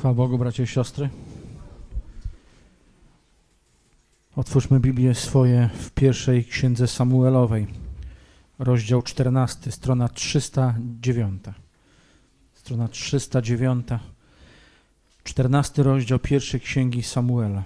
Chwała Bogu, bracia i siostry. Otwórzmy Biblię swoje w pierwszej księdze Samuelowej, rozdział 14, strona 309. Strona 309, 14 rozdział pierwszej księgi Samuela.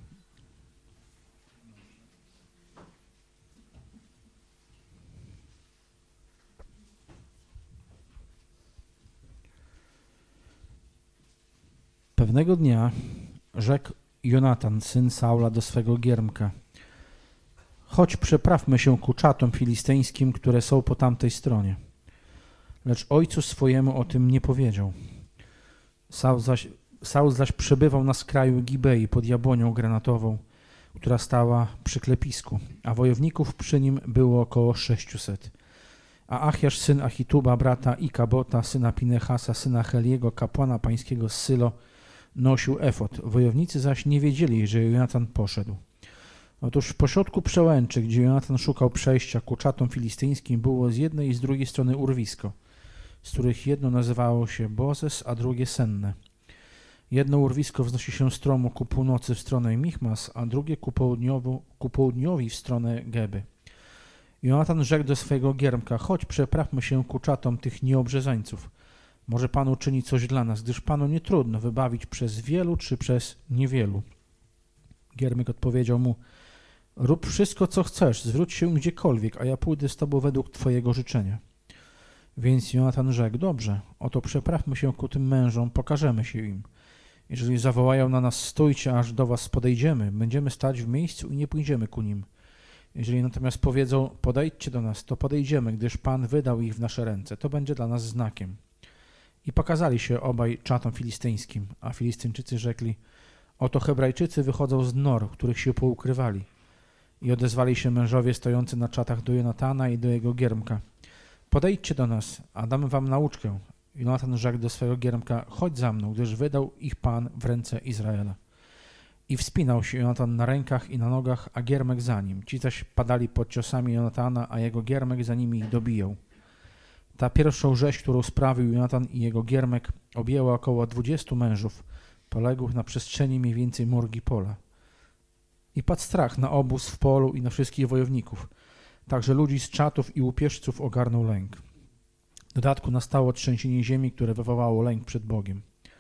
Pewnego dnia rzekł Jonatan, syn Saula, do swego giermka: chodź, przeprawmy się ku czatom filistyńskim, które są po tamtej stronie. Lecz ojcu swojemu o tym nie powiedział. Saul zaś przebywał na skraju Gibei pod jabłonią granatową, która stała przy klepisku, a wojowników przy nim było około 600. A Achiasz, syn Achituba, brata Ikabota, syna Pinehasa, syna Heliego, kapłana pańskiego z Sylo, nosił efod. Wojownicy zaś nie wiedzieli, że Jonatan poszedł. Otóż w pośrodku przełęczy, gdzie Jonatan szukał przejścia ku czatom filistyńskim, było z jednej i z drugiej strony urwisko, z których jedno nazywało się Bozes, a drugie Senne. Jedno urwisko wznosi się stromo ku północy w stronę Michmas, a drugie ku południowi w stronę Geby. Jonatan rzekł do swojego giermka: chodź, przeprawmy się ku czatom tych nieobrzezańców. Może Pan uczyni coś dla nas, gdyż Panu nie trudno wybawić przez wielu czy przez niewielu. Giermek odpowiedział mu: rób wszystko, co chcesz, zwróć się gdziekolwiek, a ja pójdę z Tobą według Twojego życzenia. Więc Jonatan rzekł: dobrze, oto przeprawmy się ku tym mężom, pokażemy się im. Jeżeli zawołają na nas: stójcie, aż do was podejdziemy, będziemy stać w miejscu i nie pójdziemy ku nim. Jeżeli natomiast powiedzą: podejdźcie do nas, to podejdziemy, gdyż Pan wydał ich w nasze ręce. To będzie dla nas znakiem. I pokazali się obaj czatom filistyńskim, a Filistyńczycy rzekli: oto Hebrajczycy wychodzą z nor, których się poukrywali. I odezwali się mężowie stojący na czatach do Jonatana i do jego giermka: podejdźcie do nas, a damy wam nauczkę. Jonatan rzekł do swego giermka: chodź za mną, gdyż wydał ich Pan w ręce Izraela. I wspinał się Jonatan na rękach i na nogach, a giermek za nim. Ci zaś padali pod ciosami Jonatana, a jego giermek za nimi ich dobijał. Ta pierwszą rzeź, którą sprawił Jonatan i jego giermek, objęła około 20 mężów, poległych na przestrzeni mniej więcej murgi pola. I padł strach na obóz w polu i na wszystkich wojowników. Także ludzi z czatów i łupieżców ogarnął lęk. W dodatku nastało trzęsienie ziemi, które wywołało lęk przed Bogiem.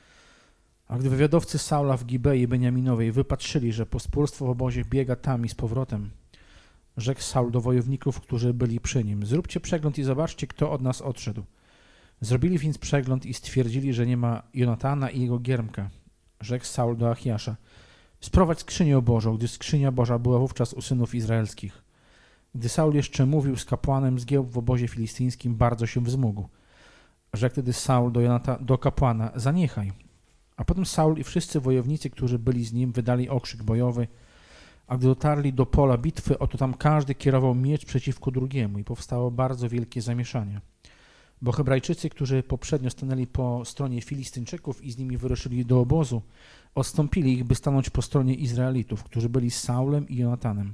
A gdy wywiadowcy Saula w Gibei Beniaminowej wypatrzyli, że pospólstwo w obozie biega tam i z powrotem, rzekł Saul do wojowników, którzy byli przy nim: zróbcie przegląd i zobaczcie, kto od nas odszedł. Zrobili więc przegląd i stwierdzili, że nie ma Jonatana i jego giermka. Rzekł Saul do Achiasza: sprowadź skrzynię Bożą, gdyż skrzynia Boża była wówczas u synów izraelskich. Gdy Saul jeszcze mówił z kapłanem, zgiełk w obozie filistyńskim bardzo się wzmógł. Rzekł wtedy Saul do kapłana: zaniechaj. A potem Saul i wszyscy wojownicy, którzy byli z nim, wydali okrzyk bojowy, a gdy dotarli do pola bitwy, oto tam każdy kierował miecz przeciwko drugiemu i powstało bardzo wielkie zamieszanie. Bo Hebrajczycy, którzy poprzednio stanęli po stronie Filistyńczyków i z nimi wyruszyli do obozu, odstąpili ich, by stanąć po stronie Izraelitów, którzy byli z Saulem i Jonatanem.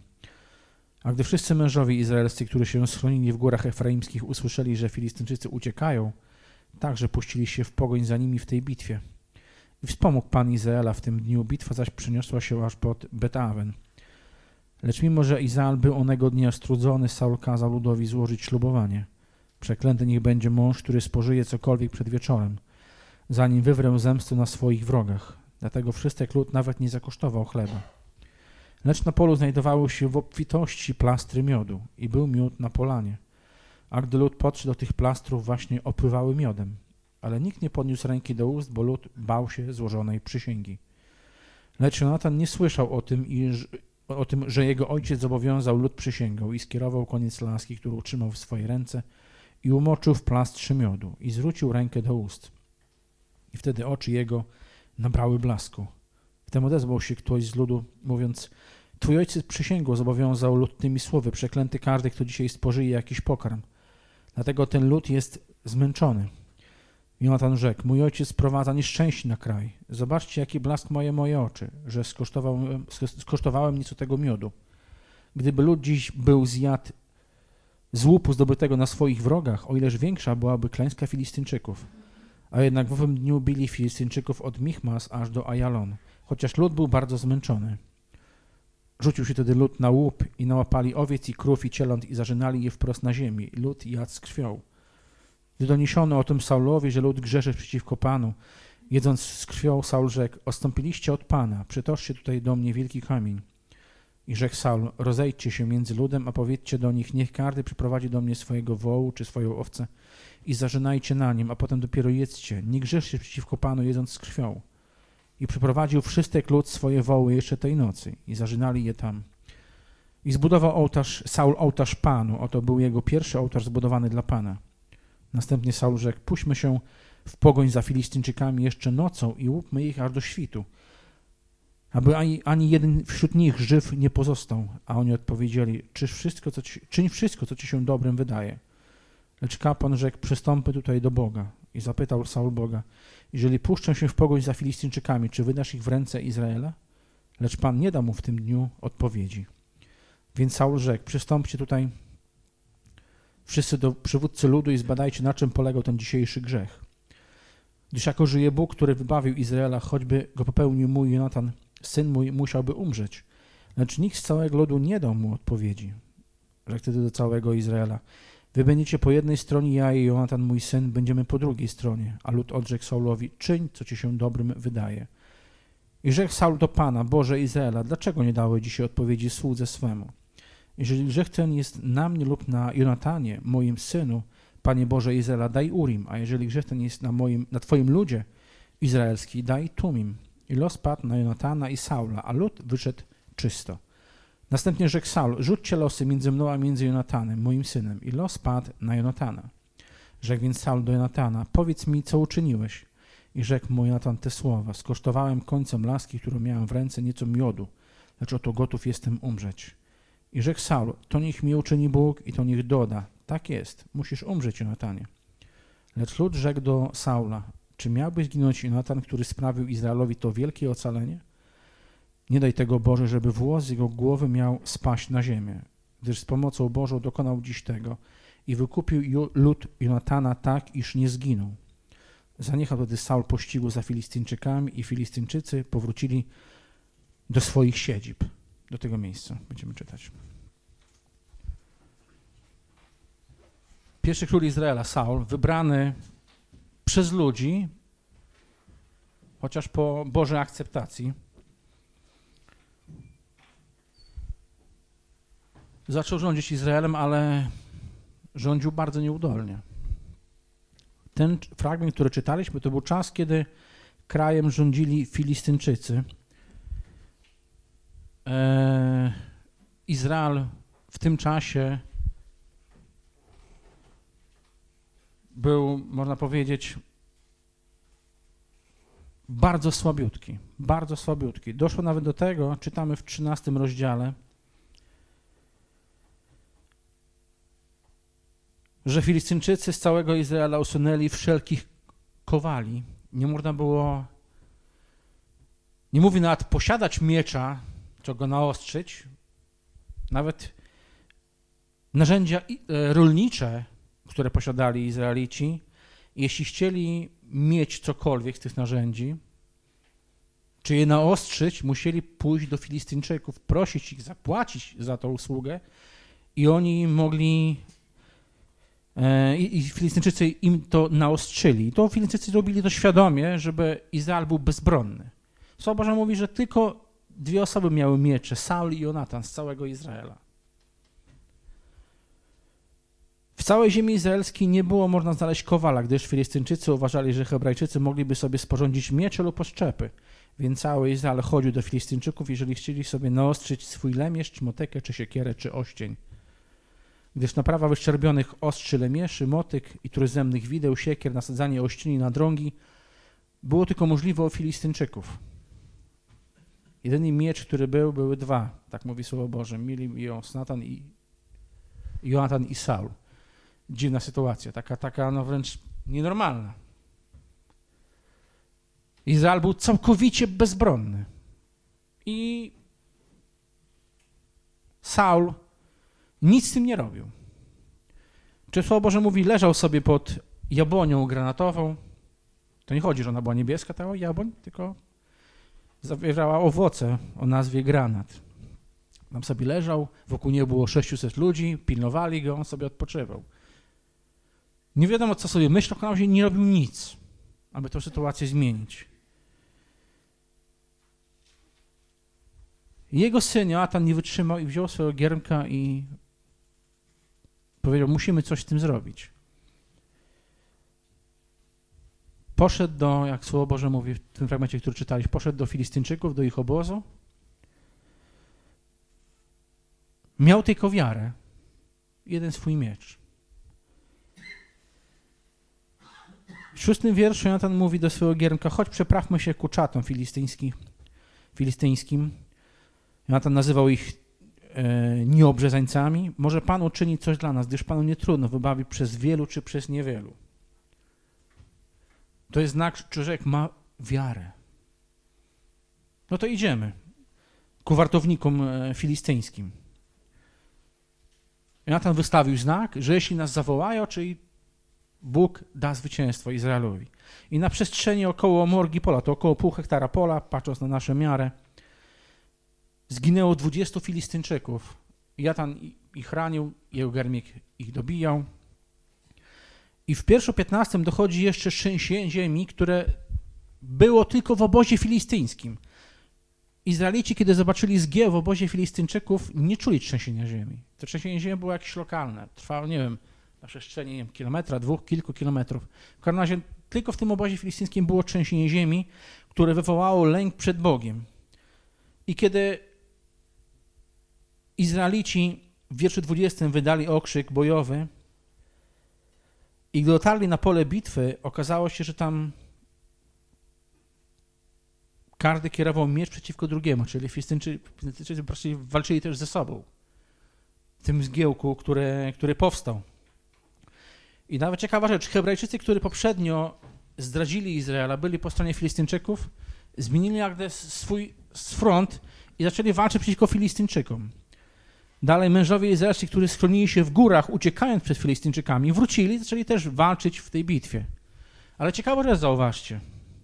A gdy wszyscy mężowie izraelscy, którzy się schronili w górach efraimskich, usłyszeli, że Filistyńczycy uciekają, także puścili się w pogoń za nimi w tej bitwie. I wspomógł Pan Izraela w tym dniu, bitwa zaś przeniosła się aż pod Bet-Awen. Lecz mimo, że Izrael był onego dnia strudzony, Saul kazał ludowi złożyć ślubowanie. Przeklęty niech będzie mąż, który spożyje cokolwiek przed wieczorem, zanim wywrę zemstę na swoich wrogach. Dlatego wszystek lud nawet nie zakosztował chleba. Lecz na polu znajdowały się w obfitości plastry miodu i był miód na polanie. A gdy lud podszedł do tych plastrów, właśnie opływały miodem. Ale nikt nie podniósł ręki do ust, bo lud bał się złożonej przysięgi. Lecz Jonatan nie słyszał o tym, że jego ojciec zobowiązał lud przysięgą i skierował koniec laski, którą trzymał w swojej ręce i umoczył w plastrze miodu i zwrócił rękę do ust. I wtedy oczy jego nabrały blasku. Wtem odezwał się ktoś z ludu, mówiąc: twój ojciec przysięgą zobowiązał lud tymi słowy: przeklęty każdy, kto dzisiaj spożyje jakiś pokarm. Dlatego ten lud jest zmęczony. Jonatan rzekł: mój ojciec sprowadza nieszczęście na kraj. Zobaczcie, jaki blask mają moje oczy, że skosztowałem nieco tego miodu. Gdyby lud dziś był zjadł z łupu zdobytego na swoich wrogach, o ileż większa byłaby klęska Filistyńczyków. A jednak w owym dniu bili Filistyńczyków od Michmas aż do Ajalon, chociaż lud był bardzo zmęczony. Rzucił się wtedy lud na łup i nałapali owiec i krów i cieląt i zarzynali je wprost na ziemi. I lud jadł z krwią. Gdy doniesiono o tym Saulowi, że lud grzeszy przeciwko Panu, jedząc z krwią, Saul rzekł: odstąpiliście od Pana, przytoczcie tutaj do mnie wielki kamień. I rzekł Saul: rozejdźcie się między ludem, a powiedzcie do nich: niech każdy przyprowadzi do mnie swojego wołu czy swoją owcę i zarzynajcie na nim, a potem dopiero jedzcie. Nie grzeszcie przeciwko Panu, jedząc z krwią. I przyprowadził wszystek lud swoje woły jeszcze tej nocy i zarzynali je tam. I zbudował Saul ołtarz Panu, oto był jego pierwszy ołtarz zbudowany dla Pana. Następnie Saul rzekł: puśćmy się w pogoń za Filistyńczykami jeszcze nocą i łupmy ich aż do świtu, aby ani jeden wśród nich żyw nie pozostał. A oni odpowiedzieli: czyń wszystko, co ci się dobrym wydaje. Lecz kapłan rzekł: przystąpmy tutaj do Boga. I zapytał Saul Boga: jeżeli puszczę się w pogoń za Filistyńczykami, czy wydasz ich w ręce Izraela? Lecz Pan nie da mu w tym dniu odpowiedzi. Więc Saul rzekł: przystąpcie tutaj wszyscy do przywódcy ludu i zbadajcie, na czym polegał ten dzisiejszy grzech. Gdyż jako żyje Bóg, który wybawił Izraela, choćby go popełnił mój Jonatan, syn mój, musiałby umrzeć. Lecz nikt z całego ludu nie dał mu odpowiedzi. Rzekł wtedy do całego Izraela: wy będziecie po jednej stronie, ja i Jonatan, mój syn, będziemy po drugiej stronie. A lud odrzekł Saulowi: czyń, co ci się dobrym wydaje. I rzekł Saul do Pana: Boże Izraela, dlaczego nie dałeś dzisiaj odpowiedzi słudze swemu? Jeżeli grzech ten jest na mnie lub na Jonatanie, moim synu, Panie Boże Izraela, daj Urim, a jeżeli grzech ten jest na Twoim ludzie izraelski, daj Tumim. I los padł na Jonatana i Saula, a lud wyszedł czysto. Następnie rzekł Saul: rzućcie losy między mną a między Jonatanem, moim synem. I los padł na Jonatana. Rzekł więc Saul do Jonatana: powiedz mi, co uczyniłeś. I rzekł mu Jonatan te słowa: skosztowałem końcem laski, którą miałem w ręce, nieco miodu, lecz oto gotów jestem umrzeć. I rzekł Saul: to niech mi uczyni Bóg i to niech doda. Tak jest, musisz umrzeć, Jonatanie. Lecz lud rzekł do Saula: czy miałby zginąć Jonatan, który sprawił Izraelowi to wielkie ocalenie? Nie daj tego, Boże, żeby włos z jego głowy miał spaść na ziemię, gdyż z pomocą Bożą dokonał dziś tego i wykupił lud Jonatana tak, iż nie zginął. Zaniechał wtedy Saul pościgu za Filistyńczykami i Filistyńczycy powrócili do swoich siedzib. Do tego miejsca będziemy czytać. Pierwszy król Izraela, Saul, wybrany przez ludzi, chociaż po Bożej akceptacji, zaczął rządzić Izraelem, ale rządził bardzo nieudolnie. Ten fragment, który czytaliśmy, to był czas, kiedy krajem rządzili Filistyńczycy. Izrael w tym czasie był, można powiedzieć, bardzo słabiutki, bardzo słabiutki. Doszło nawet do tego, czytamy w 13 rozdziale, że Filistyńczycy z całego Izraela usunęli wszelkich kowali. Nie można było, nie mówi nawet posiadać miecza, czy go naostrzyć. Nawet narzędzia rolnicze, które posiadali Izraelici, jeśli chcieli mieć cokolwiek z tych narzędzi, czy je naostrzyć, musieli pójść do Filistyńczyków, prosić ich, zapłacić za tą usługę i oni mogli, i Filistyńczycy im to naostrzyli. I to Filistyńczycy robili to świadomie, żeby Izrael był bezbronny. Słowo Boże mówi, że tylko 2 osoby miały miecze, Saul i Jonatan z całego Izraela. W całej ziemi izraelskiej nie było można znaleźć kowala, gdyż Filistyńczycy uważali, że Hebrajczycy mogliby sobie sporządzić miecze lub oszczepy. Więc cały Izrael chodził do Filistyńczyków, jeżeli chcieli sobie naostrzyć swój lemierz, motekę, czy siekierę, czy oścień. Gdyż naprawa wyszczerbionych ostrzy lemieszy, motyk i trójzemnych wideł, siekier, nasadzanie ościeni na drągi było tylko możliwe u Filistyńczyków. Jedyny miecz, który były 2, tak mówi Słowo Boże. Mieli ją Jonatan i Saul. Dziwna sytuacja, taka no wręcz nienormalna. Izrael był całkowicie bezbronny. I Saul nic z tym nie robił. Czy Słowo Boże mówi, leżał sobie pod jabłonią granatową, To nie chodzi, że ona była niebieska, ta jabłoń, tylko zawierała owoce o nazwie granat. Tam sobie leżał, wokół niego było 600 ludzi, pilnowali go, on sobie odpoczywał. Nie wiadomo, co sobie myślał, na razie nie robił nic, aby tę sytuację zmienić. Jego syn Jonatan nie wytrzymał i wziął swojego giermka i powiedział, musimy coś z tym zrobić. Poszedł do, jak Słowo Boże mówi w tym fragmencie, który czytaliśmy, poszedł do Filistyńczyków, do ich obozu. Miał tylko wiarę, jeden swój miecz. W 6 wierszu Jonatan mówi do swojego giermka, chodź przeprawmy się ku czatom filistyńskim. Jonatan nazywał ich nieobrzezańcami. Może Pan uczyni coś dla nas, gdyż Panu nie trudno wybawić przez wielu czy przez niewielu. To jest znak, że człowiek ma wiarę. No to idziemy ku wartownikom filistyńskim. Jonatan wystawił znak, że jeśli nas zawołają, czyli Bóg da zwycięstwo Izraelowi. I na przestrzeni około morgi pola, to około pół hektara pola, patrząc na naszą miarę, zginęło 20 Filistyńczyków. Jonatan ich ranił, jego giermek ich dobijał. I w wierszu 15 dochodzi jeszcze trzęsienie ziemi, które było tylko w obozie filistyńskim. Izraelici, kiedy zobaczyli zgieł w obozie Filistyńczyków, nie czuli trzęsienia ziemi. To trzęsienie ziemi było jakieś lokalne. Trwało, nie wiem, na przestrzeni kilometra, kilku kilometrów. W każdym razie tylko w tym obozie filistyńskim było trzęsienie ziemi, które wywołało lęk przed Bogiem. I kiedy Izraelici w wierszu 20 wydali okrzyk bojowy i gdy dotarli na pole bitwy, okazało się, że tam każdy kierował miecz przeciwko drugiemu, czyli Filistyńczycy walczyli też ze sobą w tym zgiełku, który powstał. I nawet ciekawa rzecz, Hebrajczycy, którzy poprzednio zdradzili Izraela, byli po stronie Filistyńczyków, zmienili jakby swój front i zaczęli walczyć przeciwko Filistyńczykom. Dalej mężowie izraelscy, którzy schronili się w górach, uciekając przed Filistyńczykami, wrócili i zaczęli też walczyć w tej bitwie. Ale ciekawa rzecz, zauważcie.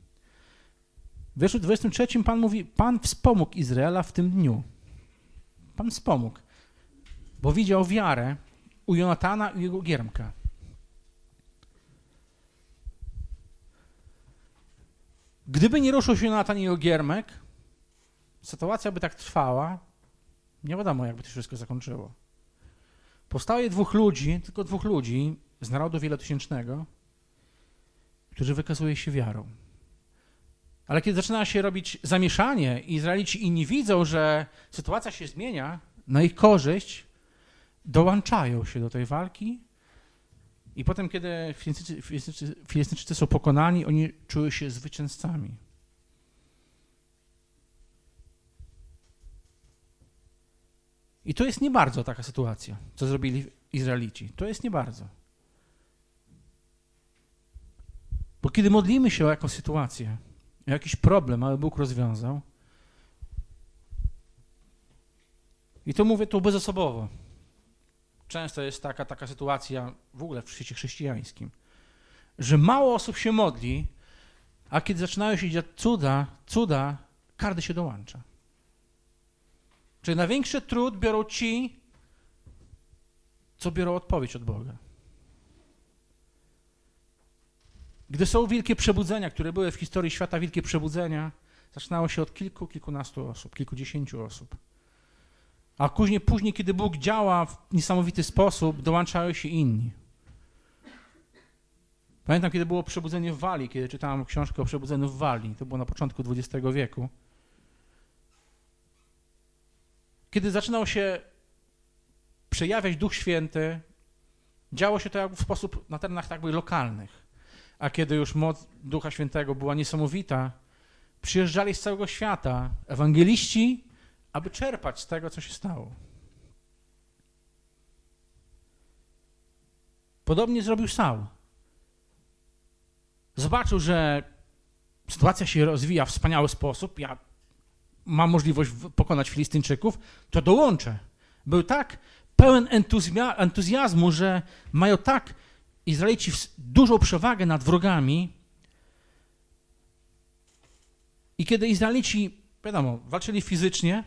W wierszu 23 Pan mówi, Pan wspomógł Izraela w tym dniu. Pan wspomógł, bo widział wiarę u Jonatana i jego giermka. Gdyby nie ruszył się Jonatan i jego giermek, sytuacja by tak trwała, nie wiadomo, jakby to wszystko zakończyło. Powstaje tylko dwóch ludzi z narodu wielotysięcznego, którzy wykazuje się wiarą. Ale kiedy zaczyna się robić zamieszanie i Izraelici inni widzą, że sytuacja się zmienia na ich korzyść, dołączają się do tej walki i potem, kiedy Filistyńczycy są pokonani, oni czują się zwycięzcami. I to jest nie bardzo taka sytuacja, co zrobili Izraelici. To jest nie bardzo. Bo kiedy modlimy się o jakąś sytuację, o jakiś problem, aby Bóg rozwiązał, i to mówię tu bezosobowo, często jest taka sytuacja w ogóle w świecie chrześcijańskim, że mało osób się modli, a kiedy zaczynają się dziać cuda, każdy się dołącza. Czyli największy trud biorą ci, co biorą odpowiedź od Boga. Gdy są wielkie przebudzenia, które były w historii świata, wielkie przebudzenia, zaczynało się od kilkunastu osób, kilkudziesięciu osób. A później, kiedy Bóg działa w niesamowity sposób, dołączają się inni. Pamiętam, kiedy było przebudzenie w Walii, kiedy czytałem książkę o przebudzeniu w Walii, to było na początku XX wieku. Kiedy zaczynał się przejawiać Duch Święty, działo się to jak w sposób na terenach jakby lokalnych. A kiedy już moc Ducha Świętego była niesamowita, przyjeżdżali z całego świata ewangeliści, aby czerpać z tego, co się stało. Podobnie zrobił Saul. Zobaczył, że sytuacja się rozwija w wspaniały sposób, ja mam możliwość pokonać Filistyńczyków, to dołączę. Był tak pełen entuzjazmu, że mają tak Izraelici dużą przewagę nad wrogami, I kiedy Izraelici, wiadomo, walczyli fizycznie,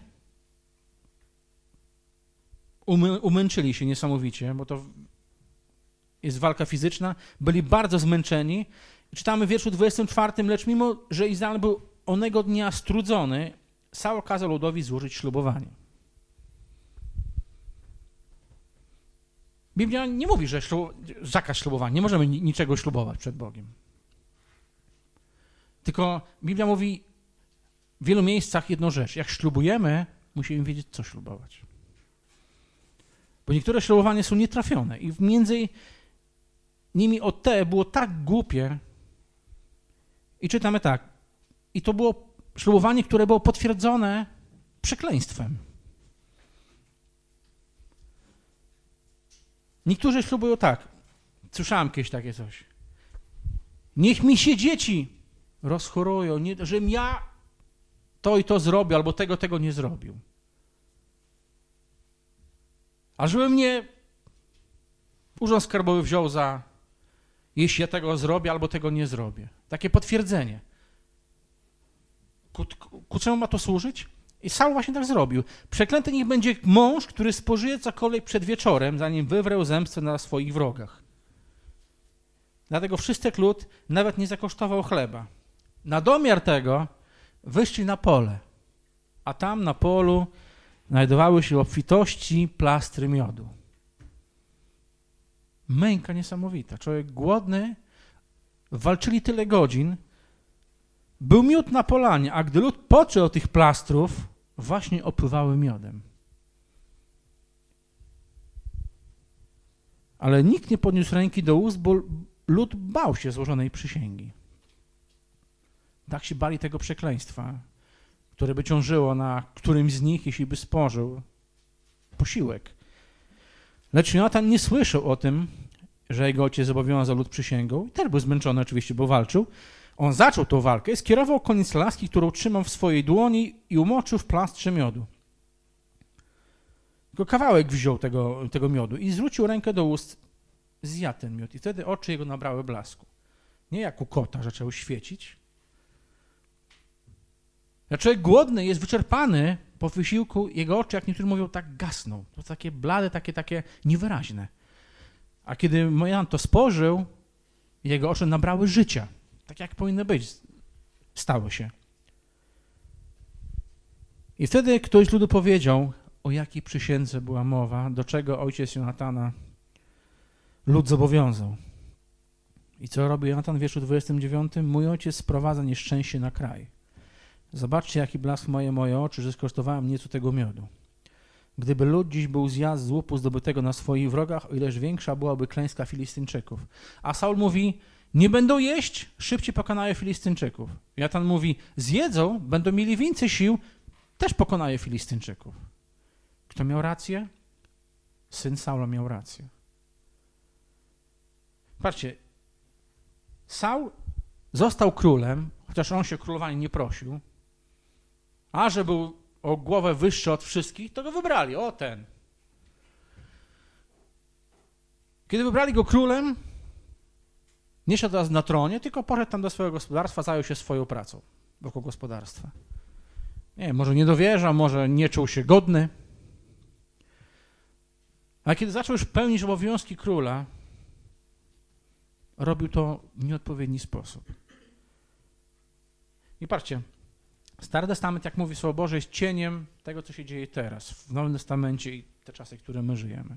umęczyli się niesamowicie, bo to jest walka fizyczna, byli bardzo zmęczeni. Czytamy w wierszu 24, lecz mimo, że Izrael był onego dnia strudzony, Saul kazał ludowi złożyć ślubowanie. Biblia nie mówi, że zakaz ślubowania, nie możemy niczego ślubować przed Bogiem. Tylko Biblia mówi w wielu miejscach jedną rzecz. Jak ślubujemy, musimy wiedzieć, co ślubować. Bo niektóre ślubowania są nietrafione i między nimi o te było tak głupie. I czytamy tak. I to było ślubowanie, które było potwierdzone przekleństwem. Niektórzy ślubują tak. Słyszałem kiedyś takie coś. Niech mi się dzieci rozchorują, żebym ja to i to zrobił, albo tego nie zrobił. A żeby mnie Urząd Skarbowy wziął za, jeśli ja tego zrobię, albo tego nie zrobię. Takie potwierdzenie. Ku czemu ma to służyć? I Saul właśnie tak zrobił. Przeklęty niech będzie mąż, który spożyje cokolwiek przed wieczorem, zanim wywrę zemstę na swoich wrogach. Dlatego wszystek lud nawet nie zakosztował chleba. Na domiar tego wyszli na pole, a tam na polu znajdowały się obfitości plastry miodu. Męka niesamowita. Człowiek głodny, walczyli tyle godzin, był miód na polanie, a gdy lud począł tych plastrów, właśnie opływały miodem. Ale nikt nie podniósł ręki do ust, bo lud bał się złożonej przysięgi. Tak się bali tego przekleństwa, które by ciążyło na którymś z nich, jeśli by spożył posiłek. Lecz Jonatan nie słyszał o tym, że jego ojciec zobowiązał lud przysięgą i też był zmęczony oczywiście, bo walczył. On zaczął tą walkę, skierował koniec laski, którą trzymał w swojej dłoni i umoczył w plastrze miodu. Tylko kawałek wziął tego miodu i zwrócił rękę do ust, zjadł ten miód i wtedy oczy jego nabrały blasku. Nie jak u kota zaczęły świecić. Jak człowiek głodny jest wyczerpany po wysiłku, jego oczy, jak niektórzy mówią, tak gasną. To takie blade, takie niewyraźne. A kiedy Jan to spożył, jego oczy nabrały życia. Tak jak powinny być. Stało się. I wtedy ktoś z ludu powiedział, o jakiej przysiędze była mowa, do czego ojciec Jonatana lud zobowiązał. I co robi Jonatan w wierszu 29? Mój ojciec sprowadza nieszczęście na kraj. Zobaczcie, jaki blask moje oczy, że skosztowałem nieco tego miodu. Gdyby lud dziś był zjadł z łupu zdobytego na swoich wrogach, o ileż większa byłaby klęska Filistyńczyków. A Saul mówi, nie będą jeść, szybciej pokonają Filistyńczyków. Jonatan mówi, zjedzą, będą mieli więcej sił, też pokonają Filistyńczyków. Kto miał rację? Syn Saula miał rację. Patrzcie, Saul został królem, chociaż on się o królowanie nie prosił, a że był o głowę wyższy od wszystkich, to go wybrali. O, ten. Kiedy wybrali go królem, nie siadł teraz na tronie, tylko poszedł tam do swojego gospodarstwa, zajął się swoją pracą wokół gospodarstwa. Nie wiem, może nie dowierzał, może nie czuł się godny. A kiedy zaczął już pełnić obowiązki króla, robił to w nieodpowiedni sposób. I patrzcie, Stary Testament, jak mówi Słowo Boże, jest cieniem tego, co się dzieje teraz, w Nowym Testamencie i te czasy, w których my żyjemy.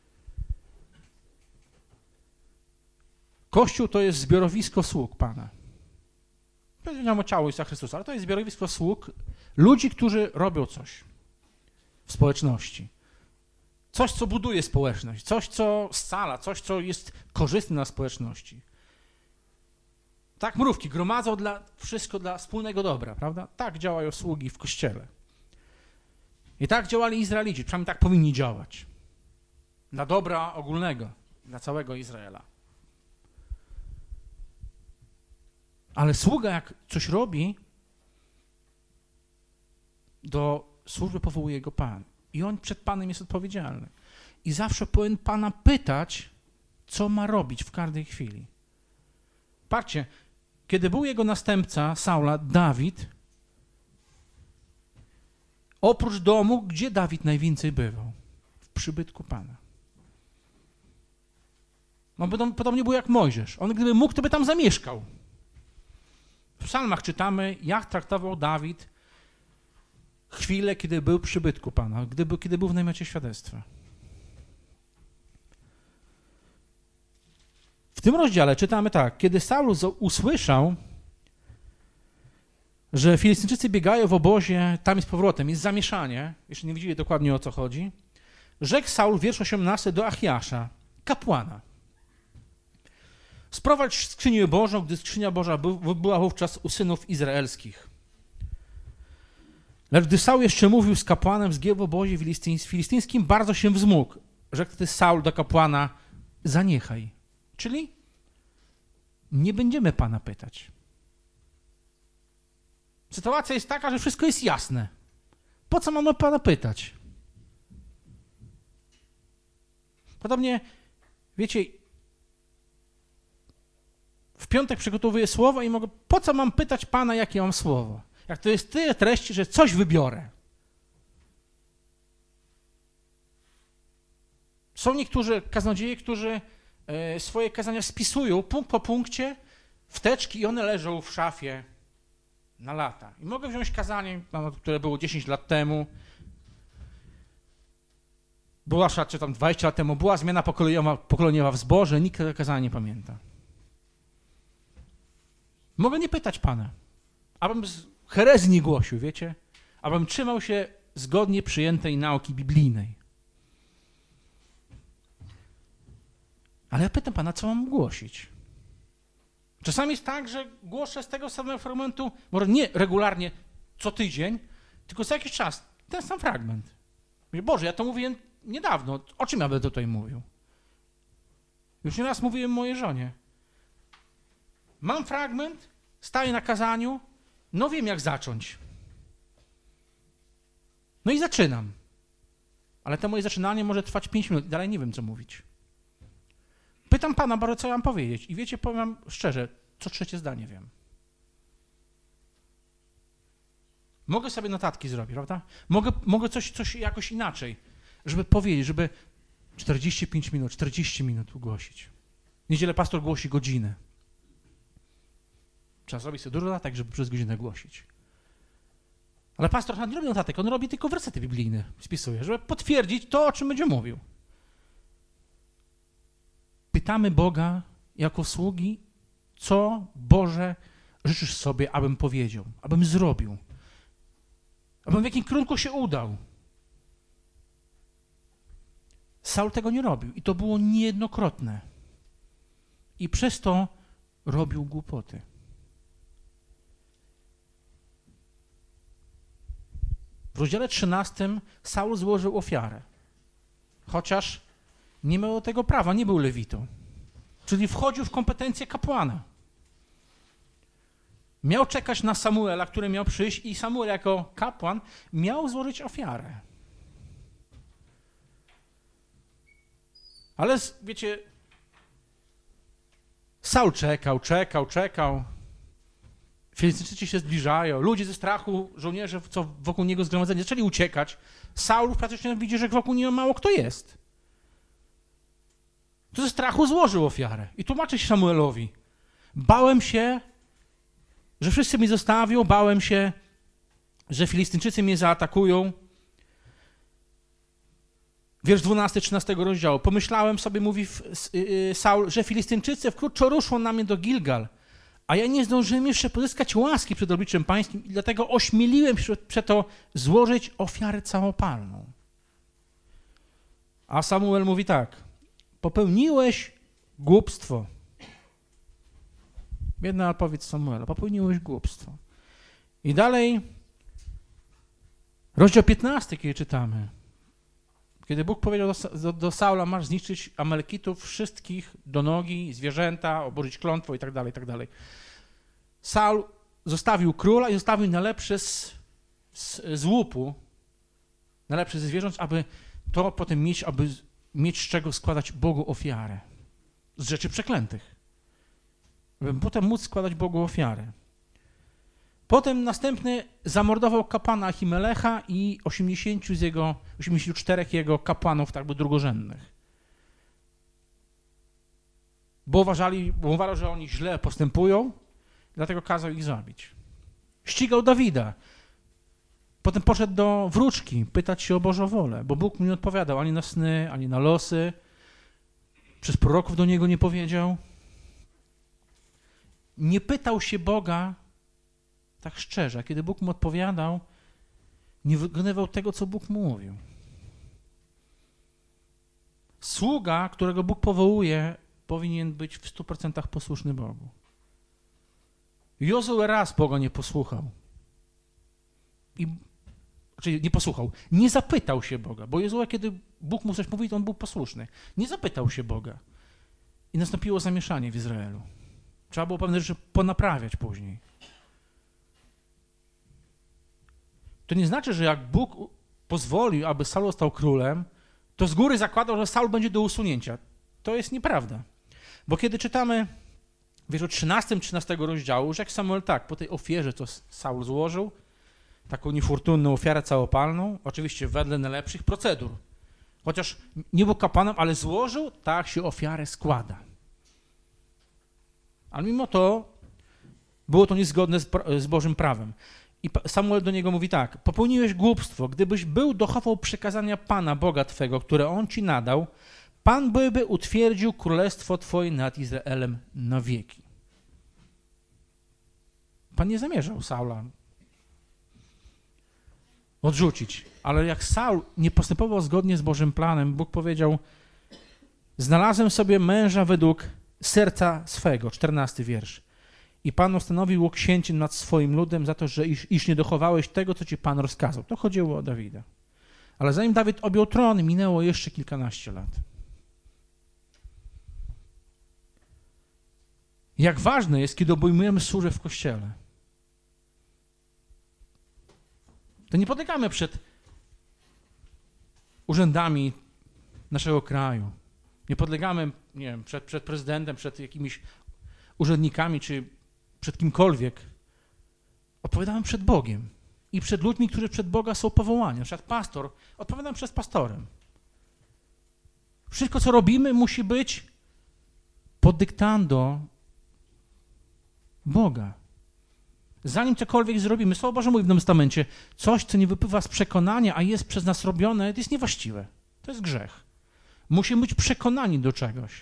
Kościół to jest zbiorowisko sług Pana. Powiedziałem o ciału Jezusa Chrystusa, ale to jest zbiorowisko sług, ludzi, którzy robią coś w społeczności. Coś, co buduje społeczność, coś, co scala, coś, co jest korzystne dla społeczności. Tak mrówki gromadzą wszystko dla wspólnego dobra, prawda? Tak działają sługi w Kościele. I tak działali Izraelici, przynajmniej tak powinni działać. Dla dobra ogólnego, dla całego Izraela. Ale sługa, jak coś robi, do służby powołuje go Pan. I on przed Panem jest odpowiedzialny. I zawsze powinien Pana pytać, co ma robić w każdej chwili. Patrzcie, kiedy był jego następca, Saula, Dawid, Oprócz domu, gdzie Dawid najwięcej bywał? W przybytku Pana. No, podobnie było jak Mojżesz. On gdyby mógł, to by tam zamieszkał. W psalmach czytamy, jak traktował Dawid chwilę, kiedy był w przybytku Pana, kiedy był w namiocie świadectwa. W tym rozdziale czytamy tak, kiedy Saul usłyszał, że Filistynczycy biegają w obozie, tam jest powrotem, jest zamieszanie, jeszcze nie widzieli dokładnie o co chodzi, rzekł Saul, wiersz 18, do Achiasza, kapłana. Sprowadź skrzynię Bożą, gdy skrzynia Boża była wówczas u synów izraelskich. Lecz gdy Saul jeszcze mówił z kapłanem, zgięł w obozie filistyńskim, bardzo się wzmógł. Rzekł wtedy Saul do kapłana, zaniechaj. Czyli nie będziemy Pana pytać. Sytuacja jest taka, że wszystko jest jasne. Po co mamy Pana pytać? Podobnie, wiecie, w piątek przygotowuję słowo i mogę, po co mam pytać Pana, jakie mam słowo? Jak to jest tyle treści, że coś wybiorę. Są niektórzy kaznodzieje, którzy swoje kazania spisują punkt po punkcie w teczki i one leżą w szafie na lata. I mogę wziąć kazanie, które było 10 lat temu, czy tam 20 lat temu, była zmiana pokoleniowa w zborze, nikt tego kazania nie pamięta. Mogę nie pytać Pana, abym herezji nie głosił, wiecie? Abym trzymał się zgodnie przyjętej nauki biblijnej. Ale ja pytam Pana, co mam głosić? Czasami jest tak, że głoszę z tego samego fragmentu, może nie regularnie co tydzień, tylko co jakiś czas ten sam fragment. Mówię, Boże, ja to mówiłem niedawno, o czym ja będę tutaj mówił? Już nieraz mówiłem mojej żonie. Mam fragment, staję na kazaniu, no wiem jak zacząć. No i zaczynam. Ale to moje zaczynanie może trwać 5 minut i dalej nie wiem, co mówić. Pytam Pana bardzo, co ja mam powiedzieć. I wiecie, powiem szczerze, co trzecie zdanie wiem. Mogę sobie notatki zrobić, prawda? Mogę coś jakoś inaczej, żeby powiedzieć, żeby 45 minut, 40 minut ugłosić. W niedzielę pastor głosi godzinę. Trzeba zrobić sobie dużo notatek, żeby przez godzinę głosić. Ale pastor nie robi notatek, on robi tylko wersety biblijne, spisuje, żeby potwierdzić to, o czym będzie mówił. Pytamy Boga jako sługi, co Boże życzysz sobie, abym powiedział, abym zrobił, abym w jakim kierunku się udał. Saul tego nie robił i to było niejednokrotne. I przez to robił głupoty. W rozdziale 13 Saul złożył ofiarę, chociaż nie miał tego prawa, nie był lewitą, czyli wchodził w kompetencje kapłana. Miał czekać na Samuela, który miał przyjść i Samuel jako kapłan miał złożyć ofiarę. Ale wiecie, Saul czekał. Filistyńczycy się zbliżają. Ludzie ze strachu, żołnierze, co wokół niego zgromadzeni, zaczęli uciekać. Saul praktycznie widzi, że wokół niego mało kto jest. To ze strachu złożył ofiarę. I tłumaczy się Samuelowi. Bałem się, że wszyscy mnie zostawią, bałem się, że Filistyńczycy mnie zaatakują. Wiersz 12-13 rozdziału. Pomyślałem sobie, mówi Saul, że Filistyńczycy wkrótce ruszą na mnie do Gilgal, a ja nie zdążyłem jeszcze pozyskać łaski przed obliczem pańskim i dlatego ośmieliłem się przeto złożyć ofiarę całopalną. A Samuel mówi tak, popełniłeś głupstwo. Biedna odpowiedź Samuela, popełniłeś głupstwo. I dalej, rozdział 15, kiedy czytamy, kiedy Bóg powiedział do Saula, masz zniszczyć Amalekitów wszystkich do nogi, zwierzęta, oburzyć klątwo i tak dalej, i tak dalej. Saul zostawił króla i zostawił najlepsze z łupu, najlepsze ze zwierząt, aby to potem mieć, aby mieć z czego składać Bogu ofiarę. Z rzeczy przeklętych. Aby potem móc składać Bogu ofiarę. Potem następny zamordował kapłana Achimelecha i 84 jego kapłanów tak by drugorzędnych. Bo uważał, że oni źle postępują, dlatego kazał ich zabić. Ścigał Dawida. Potem poszedł do wróczki pytać się o Bożą wolę, bo Bóg mu nie odpowiadał ani na sny, ani na losy. Przez proroków do niego nie powiedział. Nie pytał się Boga tak szczerze. Kiedy Bóg mu odpowiadał, nie wykonywał tego, co Bóg mu mówił. Sługa, którego Bóg powołuje, powinien być w 100% posłuszny Bogu. Jozue raz Boga nie posłuchał. Czyli nie posłuchał. Nie zapytał się Boga, bo Jozue, kiedy Bóg mu coś mówił, to on był posłuszny. Nie zapytał się Boga. I nastąpiło zamieszanie w Izraelu. Trzeba było pewne rzeczy ponaprawiać później. To nie znaczy, że jak Bóg pozwolił, aby Saul został królem, to z góry zakładał, że Saul będzie do usunięcia. To jest nieprawda. Bo kiedy czytamy w wierszu 13 rozdziału, że jak Samuel po tej ofierze, co Saul złożył, taką niefortunną ofiarę całopalną, oczywiście wedle najlepszych procedur. Chociaż nie był kapłanem, ale złożył, tak się ofiarę składa. Ale mimo to było to niezgodne z Bożym prawem. I Samuel do niego mówi tak: popełniłeś głupstwo, gdybyś dochował przekazania Pana, Boga Twego, które On ci nadał, Pan by utwierdził królestwo Twoje nad Izraelem na wieki. Pan nie zamierzał Saula odrzucić, ale jak Saul nie postępował zgodnie z Bożym planem, Bóg powiedział: znalazłem sobie męża według serca swego, 14 wiersz. I Pan ustanowił go księciem nad swoim ludem za to, że iż nie dochowałeś tego, co ci Pan rozkazał. To chodziło o Dawida. Ale zanim Dawid objął tron, minęło jeszcze kilkanaście lat. Jak ważne jest, kiedy obejmujemy służbę w Kościele. To nie podlegamy przed urzędami naszego kraju. Nie podlegamy, nie wiem, przed prezydentem, przed jakimiś urzędnikami, czy przed kimkolwiek. Odpowiadamy przed Bogiem i przed ludźmi, którzy przed Boga są powołani. Na przykład pastor, odpowiadam przed pastorem. Wszystko, co robimy, musi być pod dyktando Boga. Zanim cokolwiek zrobimy, Słowo Boże mówi w Nowym Testamencie, coś, co nie wypływa z przekonania, a jest przez nas robione, to jest niewłaściwe. To jest grzech. Musimy być przekonani do czegoś.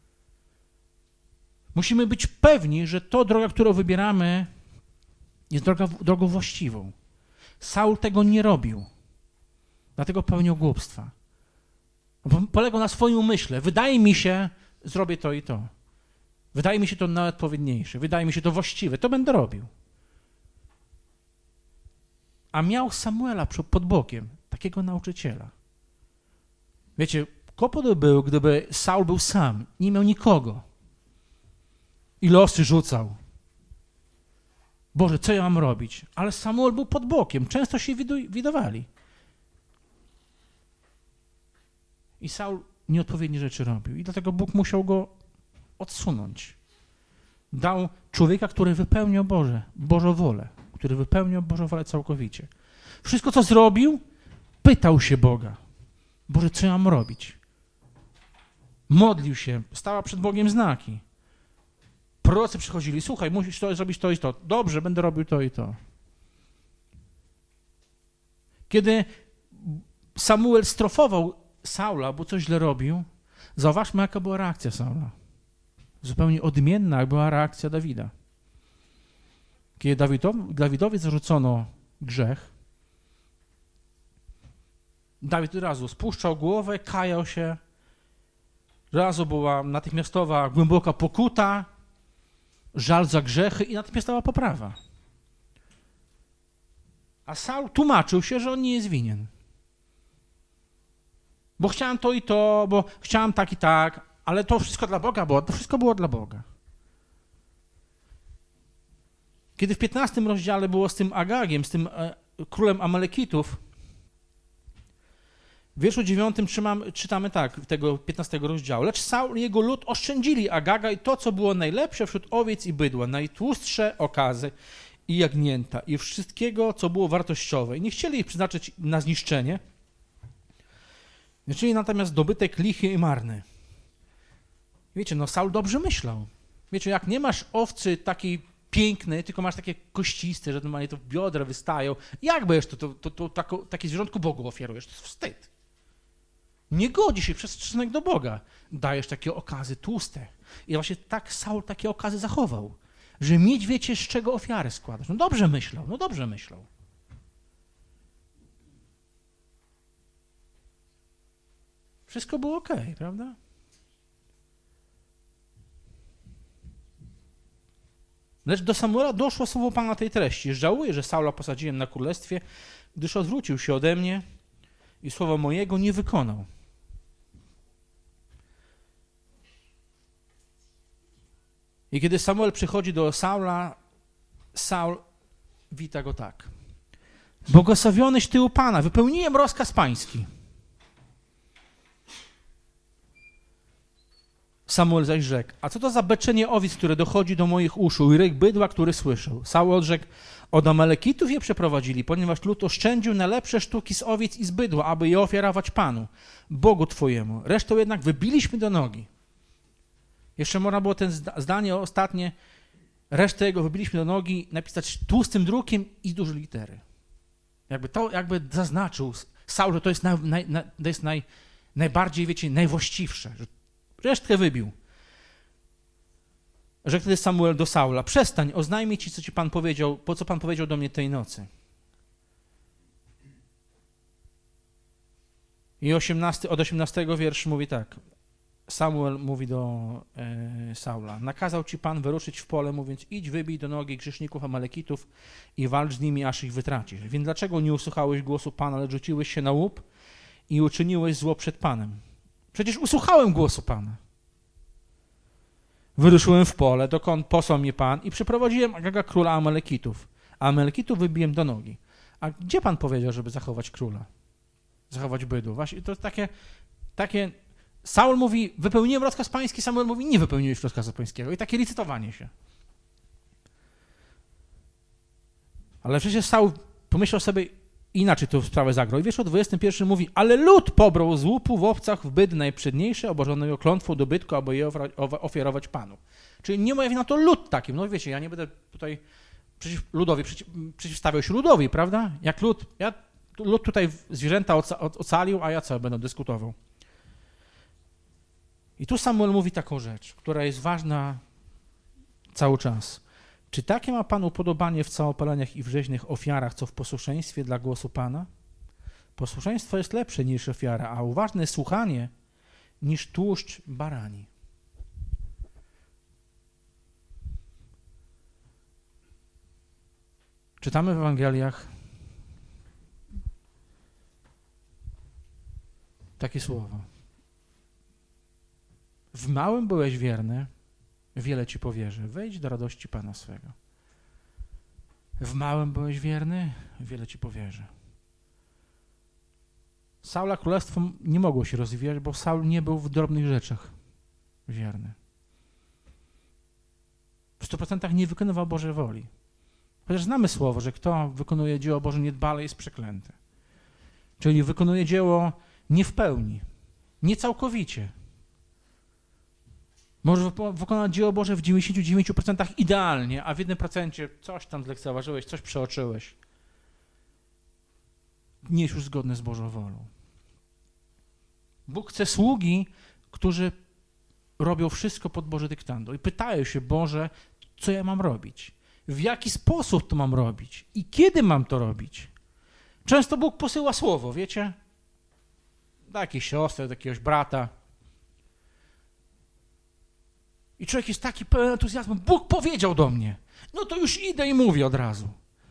Musimy być pewni, że to droga, którą wybieramy, jest drogą właściwą. Saul tego nie robił. Dlatego popełnił głupstwa. Polegał na swoim umyśle. Wydaje mi się, zrobię to i to. Wydaje mi się to najodpowiedniejsze. Wydaje mi się to właściwe. To będę robił. A miał Samuela pod bokiem, takiego nauczyciela. Wiecie, kłopot był, gdyby Saul był sam, nie miał nikogo. I losy rzucał. Boże, co ja mam robić? Ale Samuel był pod bokiem, często się widowali. I Saul nieodpowiednie rzeczy robił. I dlatego Bóg musiał go odsunąć. Dał człowieka, który wypełniał Bożą wolę. Który wypełniał Bożą wolę całkowicie. Wszystko, co zrobił, pytał się Boga. Boże, co ja mam robić? Modlił się, stała przed Bogiem znaki. Prorocy przychodzili, słuchaj, musisz to zrobić to i to. Dobrze, będę robił to i to. Kiedy Samuel strofował Saula, bo coś źle robił, zauważmy, jaka była reakcja Saula. Zupełnie odmienna, jak była reakcja Dawida. Kiedy Dawidowi zarzucono grzech, Dawid od razu spuszczał głowę, kajał się, od razu była natychmiastowa, głęboka pokuta, żal za grzechy i natychmiastowa poprawa. A Saul tłumaczył się, że on nie jest winien. Bo chciałem to i to, bo chciałem tak i tak, ale to wszystko dla Boga było, to wszystko było dla Boga. Kiedy w 15 rozdziale było z tym Agagiem, z tym królem Amalekitów, w wierszu 9 czytamy tak, tego 15 rozdziału. Lecz Saul i jego lud oszczędzili Agaga i to, co było najlepsze wśród owiec i bydła, najtłustsze okazy i jagnięta i wszystkiego, co było wartościowe. I nie chcieli ich przeznaczyć na zniszczenie, chcieli natomiast dobytek lichy i marny. Wiecie, no Saul dobrze myślał. Wiecie, jak nie masz owcy takiej pięknej, tylko masz takie kościste, że normalnie to biodra wystają, jak będziesz takie zwierzątko Bogu ofiarujesz? To jest wstyd. Nie godzi się przez stosunek do Boga. Dajesz takie okazy tłuste. I właśnie tak Saul takie okazy zachował, że mieć, wiecie, z czego ofiarę składać. No dobrze myślał. Wszystko było okej, prawda? Lecz do Samuela doszło słowo Pana tej treści. Żałuję, że Saula posadziłem na królestwie, gdyż odwrócił się ode mnie i słowa mojego nie wykonał. I kiedy Samuel przychodzi do Saula, Saul wita go tak. Błogosławionyś Ty u Pana, wypełniłem rozkaz pański. Samuel zaś rzekł, a co to za beczenie owic, które dochodzi do moich uszu i ryk bydła, który słyszę? Saul odrzekł, od Amalekitów je przeprowadzili, ponieważ lud oszczędził najlepsze sztuki z owiec i z bydła, aby je ofiarować Panu, Bogu Twojemu. Resztę jednak wybiliśmy do nogi. Jeszcze można było ten zdanie ostatnie, resztę jego wybiliśmy do nogi, napisać tłustym drukiem i z dużej litery. Jakby zaznaczył Saul, że to jest najbardziej, wiecie, najwłaściwsze, że resztkę wybił. Rzekł wtedy Samuel do Saula, przestań, oznajmię ci, co ci Pan powiedział, po co Pan powiedział do mnie tej nocy. I od 18 wiersz mówi tak. Samuel mówi do Saula, nakazał ci Pan wyruszyć w pole, mówiąc, idź, wybij do nogi grzeszników Amalekitów i walcz z nimi, aż ich wytracisz. Więc dlaczego nie usłuchałeś głosu Pana, lecz rzuciłeś się na łup i uczyniłeś zło przed Panem? Przecież usłuchałem głosu Pana. Wyruszyłem w pole, dokąd posłał mnie Pan i przyprowadziłem Agaga, króla Amalekitów. A Amalekitów wybiłem do nogi. A gdzie Pan powiedział, żeby zachować króla? Zachować bydło? Właśnie to jest takie Saul mówi, wypełniłem rozkaz pański, Samuel mówi, nie wypełniłeś rozkazu pańskiego. I takie licytowanie się. Ale przecież Saul pomyślał sobie, inaczej tę sprawę zagrał. I wiesz, o 21 mówi, ale lud pobrał z łupu w owcach w bydł najprzedniejsze, obłożonego klątwą dobytku, aby je ofiarować Panu. Czyli nie mówi na to lud takim. No wiecie, ja nie będę tutaj przeciwstawiał się ludowi, prawda? Jak lud tutaj zwierzęta ocalił, a ja co będę dyskutował. I tu Samuel mówi taką rzecz, która jest ważna cały czas. Czy takie ma Pan upodobanie w całopaleniach i w rzeźnych ofiarach, co w posłuszeństwie dla głosu Pana? Posłuszeństwo jest lepsze niż ofiara, a uważne słuchanie niż tłuszcz barani. Czytamy w Ewangeliach takie słowa. W małym byłeś wierny, wiele ci powierzę. Wejdź do radości Pana swego. W małym byłeś wierny, wiele ci powierzę. Saula królestwo nie mogło się rozwijać, bo Saul nie był w drobnych rzeczach wierny. W 100% nie wykonywał Bożej woli. Chociaż znamy słowo, że kto wykonuje dzieło Boże niedbale, jest przeklęty. Czyli wykonuje dzieło nie w pełni, nie całkowicie. Możesz wykonać dzieło Boże w 99% idealnie, a w 1% coś tam zlekceważyłeś, coś przeoczyłeś. Nie jest już zgodne z Bożą wolą. Bóg chce sługi, którzy robią wszystko pod Boże dyktando i pytają się, Boże, co ja mam robić? W jaki sposób to mam robić? I kiedy mam to robić? Często Bóg posyła słowo, wiecie? Do jakiejś siostry, do jakiegoś brata. I człowiek jest taki pełen entuzjazmu. Bóg powiedział do mnie. No to już idę i mówię od razu.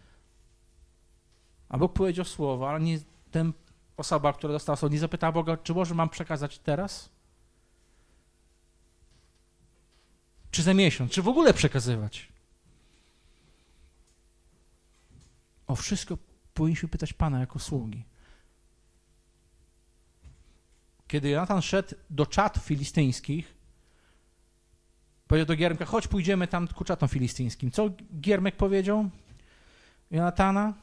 A Bóg powiedział słowo, ale nie ten osoba, która dostała słowo, nie zapytała Boga, czy może mam przekazać teraz? Czy za miesiąc? Czy w ogóle przekazywać? O wszystko powinniśmy pytać Pana jako sługi. Kiedy Jonatan szedł do czat filistyńskich, powiedział do Giermka, chodź pójdziemy tam ku czatom filistyńskim. Co Giermek powiedział? Jonatana.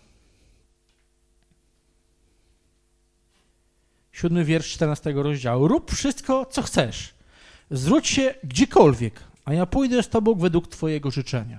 7 wiersz 14 rozdziału. Rób wszystko, co chcesz. Zwróć się gdziekolwiek, a ja pójdę z tobą według twojego życzenia.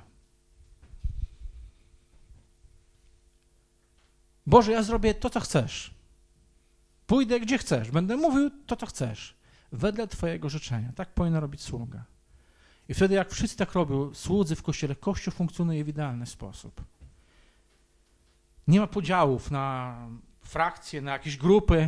Boże, ja zrobię to, co chcesz. Pójdę, gdzie chcesz. Będę mówił to, co chcesz. Wedle twojego życzenia. Tak powinno robić sługa. I wtedy, jak wszyscy tak robią, słudzy w Kościele, Kościół funkcjonuje w idealny sposób. Nie ma podziałów na frakcje, na jakieś grupy.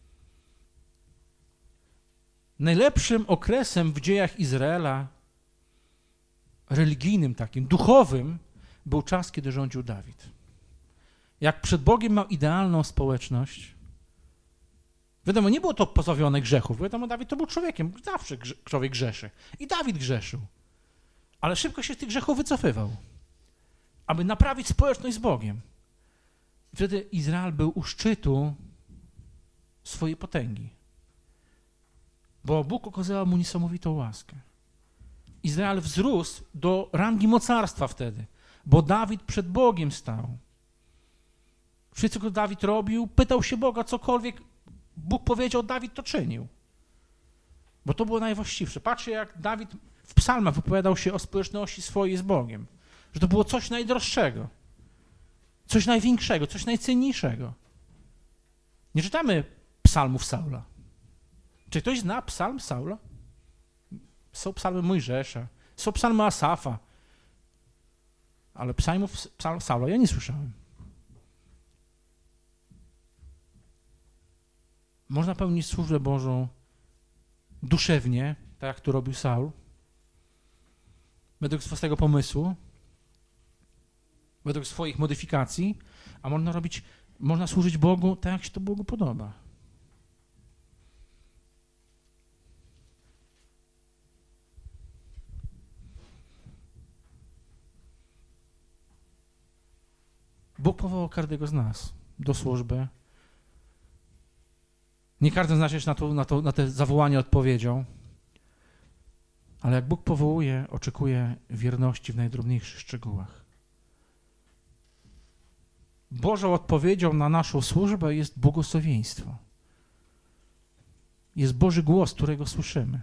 Najlepszym okresem w dziejach Izraela, religijnym takim, duchowym, był czas, kiedy rządził Dawid. Jak przed Bogiem miał idealną społeczność, wiadomo, nie było to pozbawione grzechów, wiadomo, Dawid to był człowiekiem, zawsze człowiek grzeszy. I Dawid grzeszył, ale szybko się z tych grzechów wycofywał, aby naprawić społeczność z Bogiem. Wtedy Izrael był u szczytu swojej potęgi, bo Bóg okazywał mu niesamowitą łaskę. Izrael wzrósł do rangi mocarstwa wtedy, bo Dawid przed Bogiem stał. Wszystko, co Dawid robił, pytał się Boga, cokolwiek Bóg powiedział, Dawid to czynił. Bo to było najwłaściwsze. Patrzcie, jak Dawid w psalmach wypowiadał się o społeczności swojej z Bogiem. Że to było coś najdroższego, coś największego, coś najcenniejszego. Nie czytamy psalmów Saula. Czy ktoś zna psalm Saula? Są psalmy Mojżesza, są psalmy Asafa, ale psalm Saula ja nie słyszałem. Można pełnić służbę Bożą duszewnie, tak jak to robił Saul, według swojego pomysłu, według swoich modyfikacji, a można służyć Bogu tak, jak się to Bogu podoba. Bóg powołał każdego z nas do służby. Nie każdy z nas jest na te zawołanie odpowiedzią, ale jak Bóg powołuje, oczekuje wierności w najdrobniejszych szczegółach. Bożą odpowiedzią na naszą służbę jest błogosławieństwo. Jest Boży głos, którego słyszymy.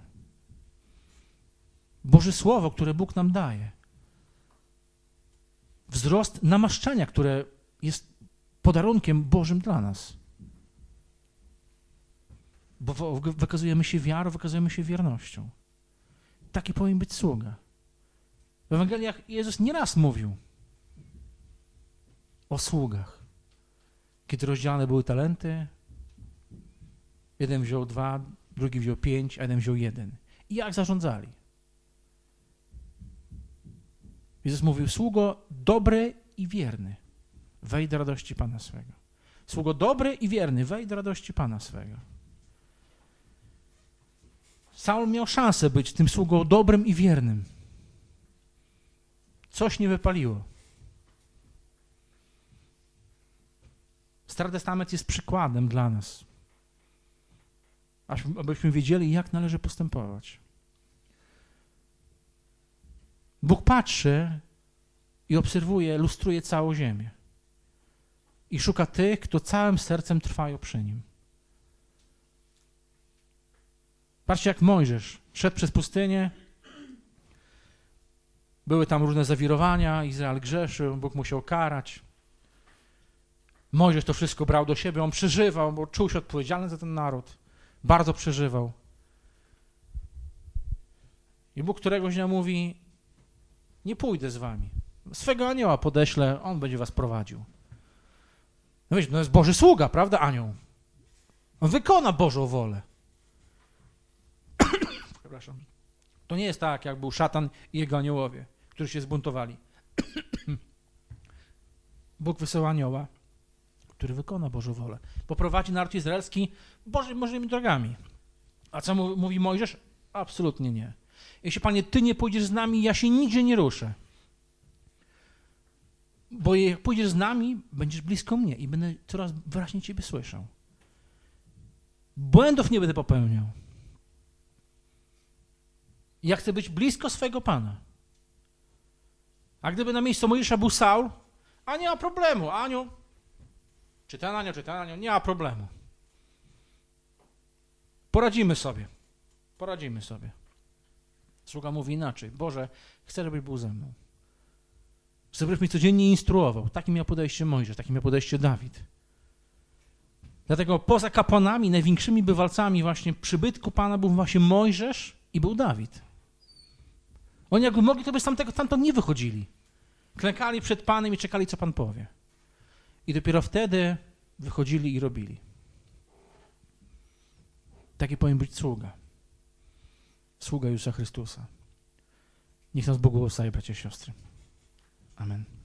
Boże Słowo, które Bóg nam daje. Wzrost namaszczenia, które jest podarunkiem Bożym dla nas. Bo wykazujemy się wiarą, wykazujemy się wiernością. Taki powinien być sługa. W Ewangeliach Jezus nieraz mówił o sługach. Kiedy rozdzielane były talenty, jeden wziął 2, drugi wziął 5, a jeden wziął 1. I jak zarządzali. Jezus mówił, sługo dobry i wierny, wejdź do radości Pana swego. Sługo dobry i wierny, wejdź do radości Pana swego. Saul miał szansę być tym sługą dobrym i wiernym. Coś nie wypaliło. Stary Testament jest przykładem dla nas, abyśmy wiedzieli, jak należy postępować. Bóg patrzy i obserwuje, lustruje całą ziemię i szuka tych, kto całym sercem trwają przy Nim. Patrzcie, jak Mojżesz szedł przez pustynię, były tam różne zawirowania, Izrael grzeszył, Bóg musiał karać. Mojżesz to wszystko brał do siebie, on przeżywał, bo czuł się odpowiedzialny za ten naród. Bardzo przeżywał. I Bóg któregoś dnia mówi, nie pójdę z wami. Swego anioła podeślę, on będzie was prowadził. No wiecie, to jest Boży sługa, prawda, anioł? On wykona Bożą wolę. Przepraszam. To nie jest tak, jak był szatan i jego aniołowie, którzy się zbuntowali. Bóg wysyła anioła, który wykona Bożą wolę. Poprowadzi naród izraelski Bożymi drogami. A co mówi Mojżesz? Absolutnie nie. Jeśli, Panie, Ty nie pójdziesz z nami, ja się nigdzie nie ruszę. Bo jak pójdziesz z nami, będziesz blisko mnie i będę coraz wyraźniej Ciebie słyszał. Błędów nie będę popełniał. Ja chcę być blisko swego Pana. A gdyby na miejscu Mojżesza był Saul, A nie ma problemu, Aniu. Czy ten Aniu, nie ma problemu. Poradzimy sobie. Sługa mówi inaczej. Boże, chcę, żebyś był ze mną. Chcę, żebyś mnie codziennie instruował. Takim miał podejście Mojżesz, takim miał podejście Dawid. Dlatego poza kapłanami, największymi bywalcami właśnie przybytku Pana był właśnie Mojżesz i był Dawid. Oni jakby mogli, to by stamtąd nie wychodzili. Klękali przed Panem i czekali, co Pan powie. I dopiero wtedy wychodzili i robili. Taki powinien być sługa. Sługa Jezusa Chrystusa. Niech nas Bóg błogosławi, bracia i siostry. Amen.